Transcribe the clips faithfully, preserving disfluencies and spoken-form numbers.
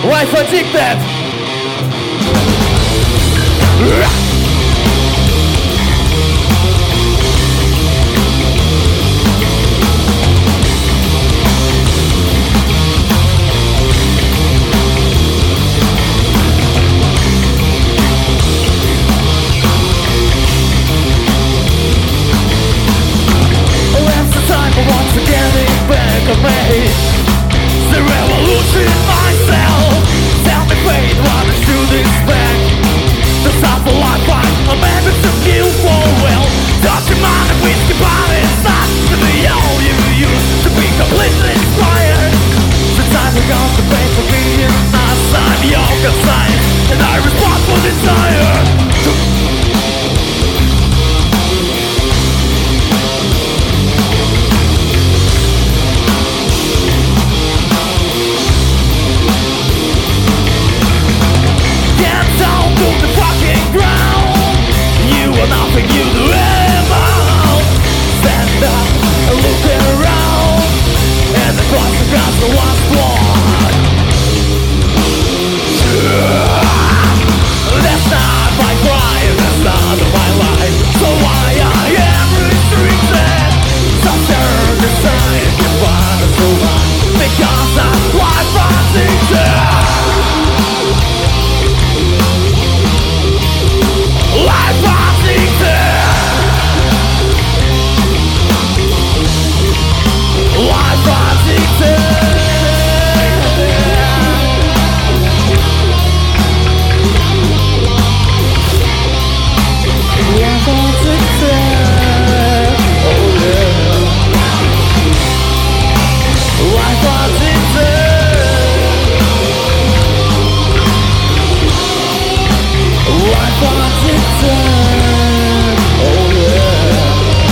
Life addicted. Once again, it's back of me. The revolution myself. Tell me, fate, what is to this back? The south of life, I'm a man with a view for well. Touch your mind and whiskey body. It's not to be all you used to be completely inspired. The time we got to pay for being outside the yoga science, and I respond for desire. Nothing you do ever. Stand up and look around, and across the grass the last one. That's not my crime, that's not my life. So why I am restricted? Suffer the sign, you wanna survive, because that's life addicted. Life addicted. Life addicted. Life addicted. Oh yeah. Life addicted. Life addicted. Oh yeah.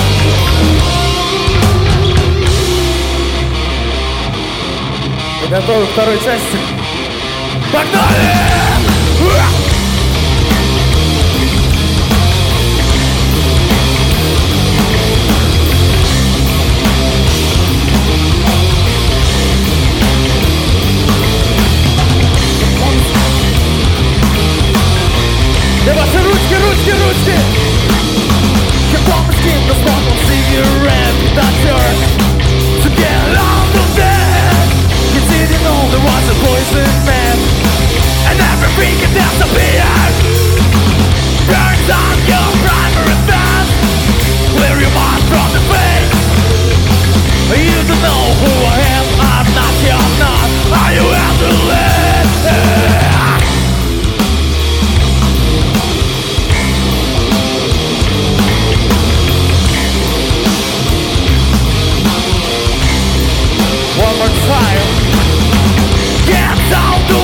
Вы готовы к второй части? Погнали! Где ваши ручки, ручки, ручки? Your palm skin, the smoke will see you red. That's yours. To get out of there. You didn't know there was a poison man, and everything can disappear. Burns on your primary fat. Clear your mind from the face. You don't know who I am. I'm not, you're not. Are you out to live? One more time. Get down to